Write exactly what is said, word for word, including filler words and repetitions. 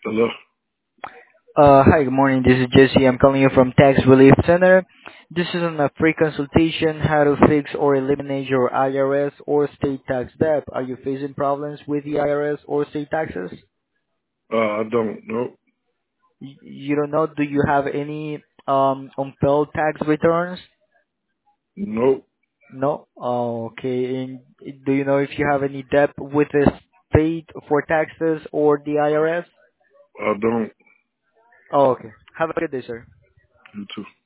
Hello. Uh, hi, good morning. This is Jesse. I'm calling you from Tax Relief Center. This is on a free consultation how to fix or eliminate your I R S or state tax debt. Are you facing problems with the I R S or state taxes? Uh, I don't. Nope. Y- You don't know, do you have any um unfilled tax returns? Nope. No? Oh, okay. And do you know if you have any debt with the state for taxes or the I R S? I don't. Oh, okay. Have a good day, sir. You too.